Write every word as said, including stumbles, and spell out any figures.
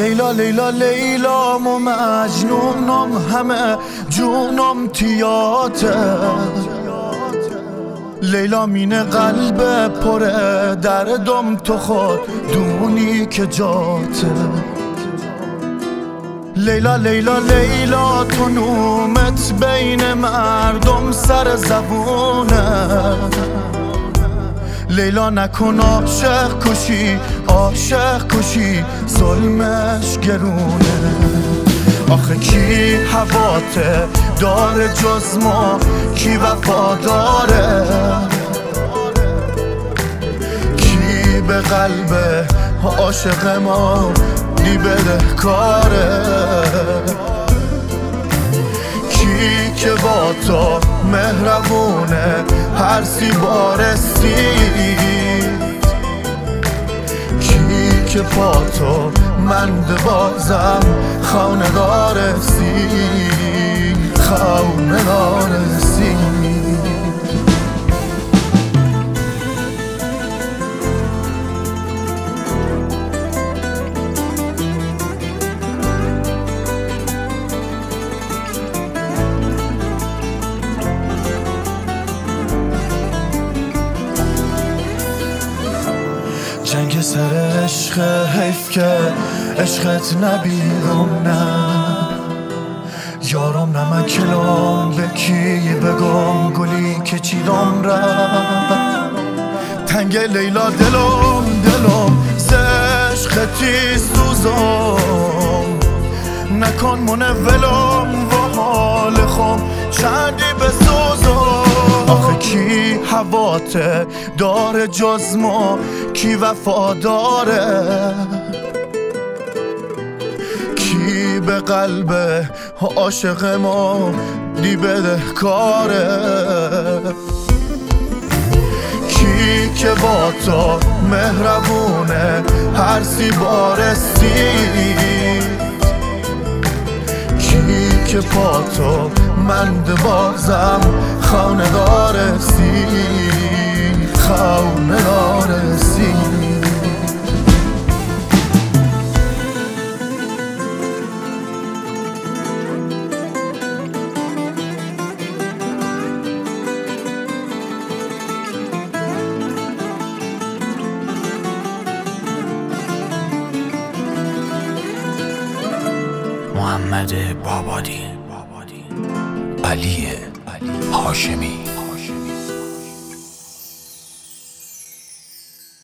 لیلا لیلا لیلام و مجنونم همه جونم تیاته لیلا مینه قلب پره دردم تو خود دونی که جاته لیلا لیلا لیلا تو نومت بین مردم سر زبونه لیلا نکن عاشق کشی عاشق کشی ظلمش گرونه آخه کی هواته داره جز ما کی وفاداره کی به قلب عاشق ما دی بده کاره کی که با تو مهربونه هر سی بارستی کی که پا تو مند بازم خانه دارستی خانه دارستی جنگ سر عشق حیف که عشقت نبیرم نه یارم نه من کلام به کی بگم گلی که چیرم را تنگ لیلا دلم دلم ز عشقتی سوزم نکن منه ولم و حال خم چندی بسوزم آخه کی هواته داره جز ما کی وفاداره کی به قلب عاشق ما دی بده کاره کی که با تو مهربونه هر سی بارستی کی که پا تو مند بازم خانه دارستی خانه دارستی محمد بابادی علی هاشمی